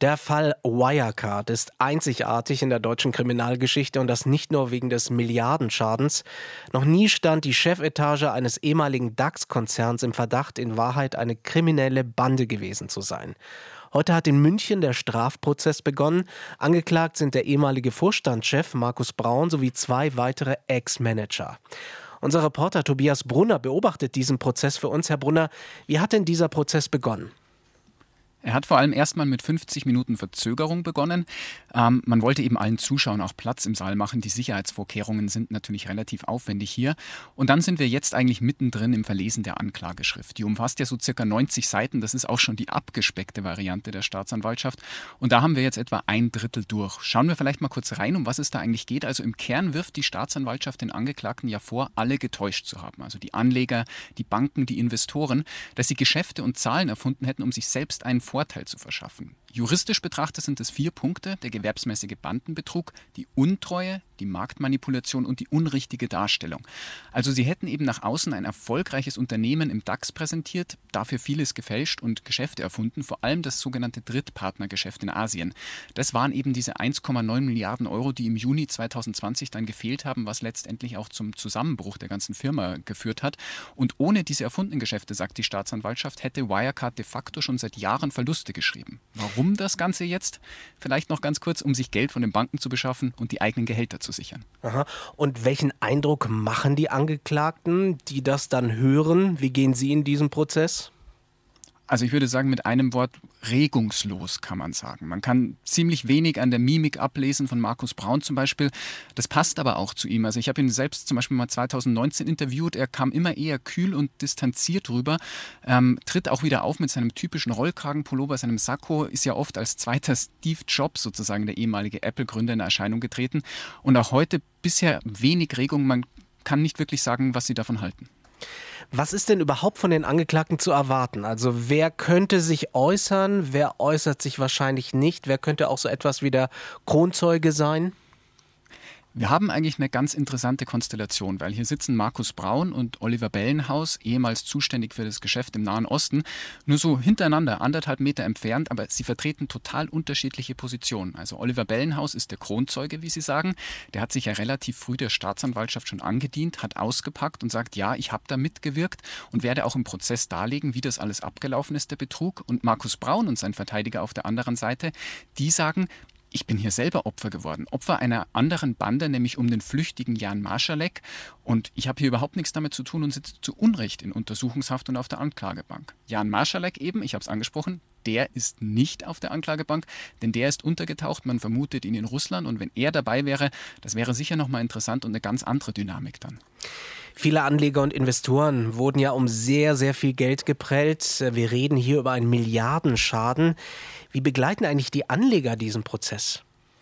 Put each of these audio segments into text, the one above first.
Der Fall Wirecard ist einzigartig in der deutschen Kriminalgeschichte und das nicht nur wegen des Milliardenschadens. Noch nie stand die Chefetage eines ehemaligen DAX-Konzerns im Verdacht, in Wahrheit eine kriminelle Bande gewesen zu sein. Heute hat in München der Strafprozess begonnen. Angeklagt sind der ehemalige Vorstandschef Markus Braun sowie 2 weitere Ex-Manager. Unser Reporter Tobias Brunner beobachtet diesen Prozess für uns. Herr Brunner, wie hat denn dieser Prozess begonnen? Er hat vor allem erstmal mit 50 Minuten Verzögerung begonnen. Man wollte eben allen Zuschauern auch Platz im Saal machen. Die Sicherheitsvorkehrungen sind natürlich relativ aufwendig hier. Und dann sind wir jetzt eigentlich mittendrin im Verlesen der Anklageschrift. Die umfasst ja so circa 90 Seiten. Das ist auch schon die abgespeckte Variante der Staatsanwaltschaft. Und da haben wir jetzt etwa 1/3 durch. Schauen wir vielleicht mal kurz rein, um was es da eigentlich geht. Also im Kern wirft die Staatsanwaltschaft den Angeklagten ja vor, alle getäuscht zu haben. Also die Anleger, die Banken, die Investoren, dass sie Geschäfte und Zahlen erfunden hätten, um sich selbst einen Vorteil zu verschaffen. Juristisch betrachtet sind es 4 Punkte: der gewerbsmäßige Bandenbetrug, die Untreue, die Marktmanipulation und die unrichtige Darstellung. Also sie hätten eben nach außen ein erfolgreiches Unternehmen im DAX präsentiert, dafür vieles gefälscht und Geschäfte erfunden, vor allem das sogenannte Drittpartnergeschäft in Asien. Das waren eben diese 1,9 Milliarden Euro, die im Juni 2020 dann gefehlt haben, was letztendlich auch zum Zusammenbruch der ganzen Firma geführt hat. Und ohne diese erfundenen Geschäfte, sagt die Staatsanwaltschaft, hätte Wirecard de facto schon seit Jahren Verluste geschrieben. Warum das Ganze jetzt? Vielleicht noch ganz kurz, um sich Geld von den Banken zu beschaffen und die eigenen Gehälter zu sichern. Aha. Und welchen Eindruck machen die Angeklagten, die das dann hören? Wie gehen Sie in diesen Prozess? Also ich würde sagen, mit einem Wort regungslos kann man sagen. Man kann ziemlich wenig an der Mimik ablesen von Markus Braun zum Beispiel. Das passt aber auch zu ihm. Also ich habe ihn selbst zum Beispiel mal 2019 interviewt. Er kam immer eher kühl und distanziert rüber, tritt auch wieder auf mit seinem typischen Rollkragenpullover, seinem Sakko, ist ja oft als zweiter Steve Jobs sozusagen, der ehemalige Apple-Gründer, in Erscheinung getreten. Und auch heute bisher wenig Regung. Man kann nicht wirklich sagen, was sie davon halten. Was ist denn überhaupt von den Angeklagten zu erwarten? Also wer könnte sich äußern, wer äußert sich wahrscheinlich nicht? Wer könnte auch so etwas wie der Kronzeuge sein? Wir haben eigentlich eine ganz interessante Konstellation, weil hier sitzen Markus Braun und Oliver Bellenhaus, ehemals zuständig für das Geschäft im Nahen Osten, nur so hintereinander, 1,5 Meter entfernt, aber sie vertreten total unterschiedliche Positionen. Also Oliver Bellenhaus ist der Kronzeuge, wie Sie sagen. Der hat sich ja relativ früh der Staatsanwaltschaft schon angedient, hat ausgepackt und sagt, ja, ich habe da mitgewirkt und werde auch im Prozess darlegen, wie das alles abgelaufen ist, der Betrug. Und Markus Braun und sein Verteidiger auf der anderen Seite, die sagen, ich bin hier selber Opfer geworden. Opfer einer anderen Bande, nämlich um den flüchtigen Jan Marschalek. Und ich habe hier überhaupt nichts damit zu tun und sitze zu Unrecht in Untersuchungshaft und auf der Anklagebank. Jan Marschalek eben, ich habe es angesprochen, der ist nicht auf der Anklagebank, denn der ist untergetaucht. Man vermutet ihn in Russland. Und wenn er dabei wäre, das wäre sicher nochmal interessant und eine ganz andere Dynamik dann. Viele Anleger und Investoren wurden ja um sehr, sehr viel Geld geprellt. Wir reden hier über einen Milliardenschaden. Wie begleiten eigentlich die Anleger diesen Prozess?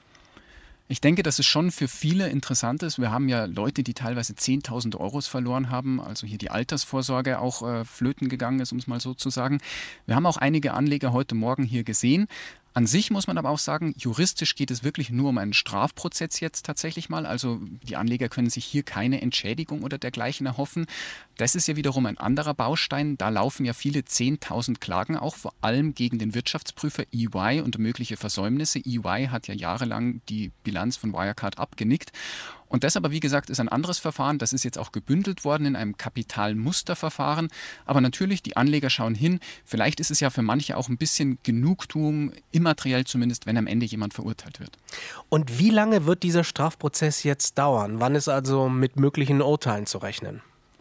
Ich denke, dass es schon für viele interessant ist. Wir haben ja Leute, die teilweise 10.000 Euros verloren haben, also hier die Altersvorsorge auch flöten gegangen ist, um es mal so zu sagen. Wir haben auch einige Anleger heute Morgen hier gesehen. An sich muss man aber auch sagen, juristisch geht es wirklich nur um einen Strafprozess jetzt tatsächlich mal. Also die Anleger können sich hier keine Entschädigung oder dergleichen erhoffen. Das ist ja wiederum ein anderer Baustein. Da laufen ja viele 10.000 Klagen auch, vor allem gegen den Wirtschaftsprüfer EY und mögliche Versäumnisse. EY hat ja jahrelang die Bilanz von Wirecard abgenickt. Und das aber, wie gesagt, ist ein anderes Verfahren. Das ist jetzt auch gebündelt worden in einem Kapitalmusterverfahren. Aber natürlich, die Anleger schauen hin. Vielleicht ist es ja für manche auch ein bisschen Genugtuung, immateriell zumindest, wenn am Ende jemand verurteilt wird. Und wie lange wird dieser Strafprozess jetzt dauern? Wann ist also mit möglichen Urteilen zu rechnen?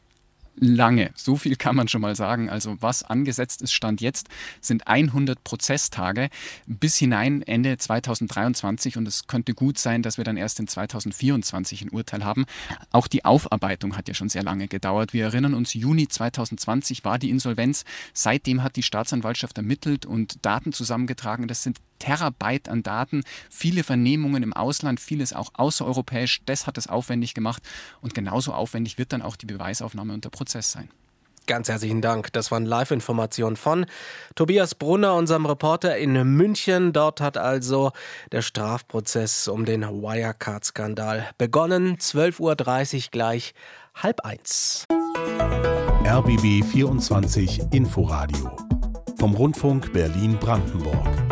Lange, so viel kann man schon mal sagen. Also was angesetzt ist, Stand jetzt, sind 100 Prozesstage bis hinein Ende 2023 und es könnte gut sein, dass wir dann erst in 2024 ein Urteil haben. Auch die Aufarbeitung hat ja schon sehr lange gedauert. Wir erinnern uns, Juni 2020 war die Insolvenz. Seitdem hat die Staatsanwaltschaft ermittelt und Daten zusammengetragen. Das sind Terabyte an Daten, viele Vernehmungen im Ausland, vieles auch außereuropäisch. Das hat es aufwendig gemacht und genauso aufwendig wird dann auch die Beweisaufnahme und der Prozess sein. Ganz herzlichen Dank. Das waren Live-Informationen von Tobias Brunner, unserem Reporter in München. Dort hat also der Strafprozess um den Wirecard-Skandal begonnen. 12:30 Uhr gleich 12:30. RBB 24 Inforadio vom Rundfunk Berlin-Brandenburg.